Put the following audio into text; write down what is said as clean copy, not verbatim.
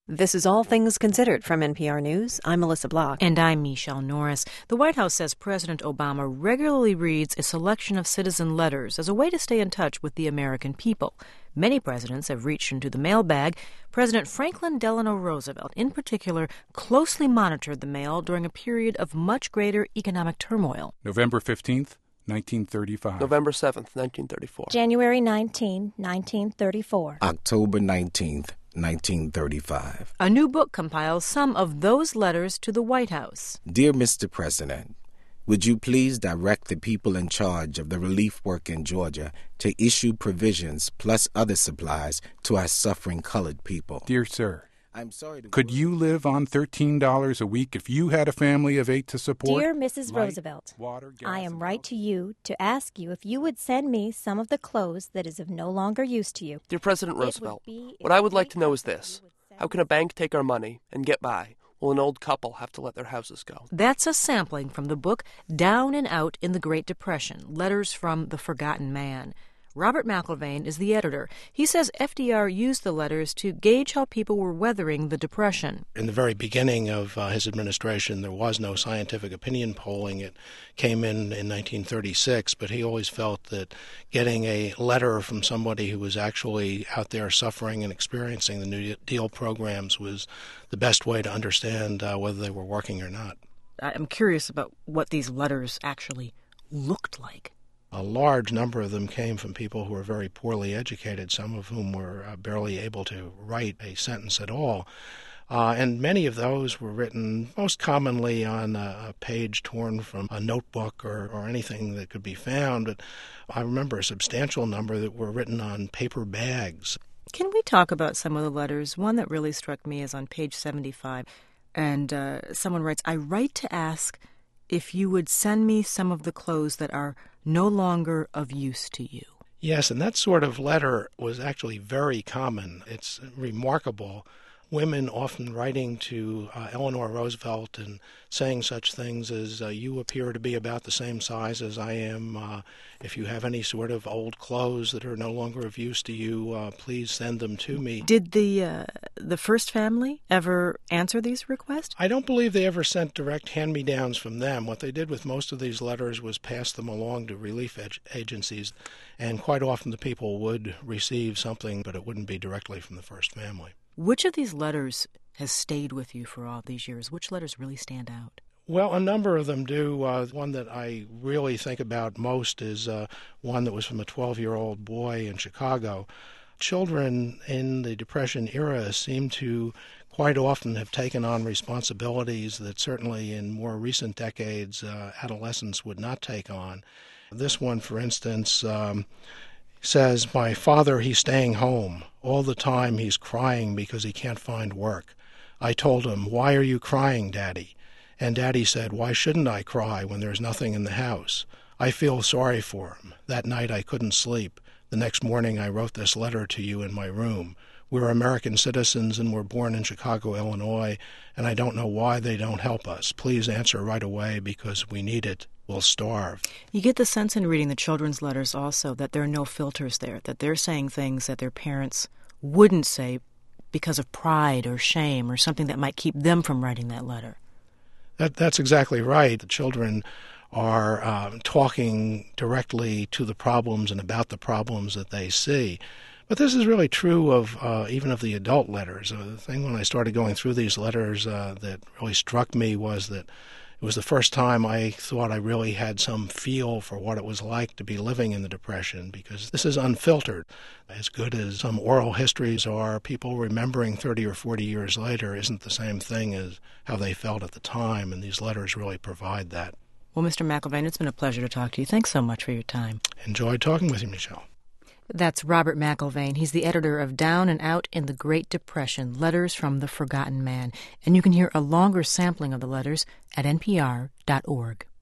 This is All Things Considered from NPR News. I'm Melissa Block. And I'm Michelle Norris. The White House says President Obama regularly reads a selection of citizen letters as a way to stay in touch with the American people. Many presidents have reached into the mailbag. President Franklin Delano Roosevelt, in particular, closely monitored the mail during a period of much greater economic turmoil. November 15th, 1935. November 7th, 1934. January 19, 1934. October 19th, 1935. A new book compiles some of those letters to the White House. Dear Mr. President, would you please direct the people in charge of the relief work in Georgia to issue provisions plus other supplies to our suffering colored people? Dear sir, I'm sorry to could you live on $13 a week if you had a family of 8 to support? Dear Mrs. Light, Roosevelt, water, gas, I am and right to you to ask you if you would send me some of the clothes that is of no longer use to you. Dear President Roosevelt, what I would like to know is this. How can a bank take our money and get by while an old couple have to let their houses go? That's a sampling from the book Down and Out in the Great Depression, Letters from the Forgotten Man. Robert McIlvaine is the editor. He says FDR used the letters to gauge how people were weathering the Depression. In the very beginning of his administration, there was no scientific opinion polling. It came in 1936, but he always felt that getting a letter from somebody who was actually out there suffering and experiencing the New Deal programs was the best way to understand whether they were working or not. I'm curious about what these letters actually looked like. A large number of them came from people who were very poorly educated, some of whom were barely able to write a sentence at all. And many of those were written most commonly on a page torn from a notebook or anything that could be found. But I remember a substantial number that were written on paper bags. Can we talk about some of the letters? One that really struck me is on page 75. And someone writes, I write to ask if you would send me some of the clothes that are no longer of use to you. Yes, and that sort of letter was actually very common. It's remarkable. Women often writing to Eleanor Roosevelt and saying such things as, you appear to be about the same size as I am. If you have any sort of old clothes that are no longer of use to you, please send them to me. Did the first family ever answer these requests? I don't believe they ever sent direct hand-me-downs from them. What they did with most of these letters was pass them along to relief agencies, and quite often the people would receive something, but it wouldn't be directly from the first family. Which of these letters has stayed with you for all these years? Which letters really stand out? Well, a number of them do. One that I really think about most is one that was from a 12-year-old boy in Chicago. Children in the Depression era seem to quite often have taken on responsibilities that certainly in more recent decades adolescents would not take on. This one, for instance, says, my father, he's staying home. All the time he's crying because he can't find work. I told him, why are you crying, Daddy? And Daddy said, why shouldn't I cry when there's nothing in the house? I feel sorry for him. That night I couldn't sleep. The next morning I wrote this letter to you in my room. We're American citizens and we're born in Chicago, Illinois, and I don't know why they don't help us. Please answer right away because we need it. We'll starve. You get the sense in reading the children's letters also that there are no filters there, that they're saying things that their parents wouldn't say because of pride or shame or something that might keep them from writing that letter. That's exactly right. The children are talking directly to the problems and about the problems that they see. But this is really true of even of the adult letters. The thing when I started going through these letters that really struck me was that it was the first time I thought I really had some feel for what it was like to be living in the Depression, because this is unfiltered. As good as some oral histories are, people remembering 30 or 40 years later isn't the same thing as how they felt at the time, and these letters really provide that. Well, Mr. McIlvaine, it's been a pleasure to talk to you. Thanks so much for your time. Enjoyed talking with you, Michelle. That's Robert McIlvaine. He's the editor of Down and Out in the Great Depression, Letters from the Forgotten Man. And you can hear a longer sampling of the letters at npr.org.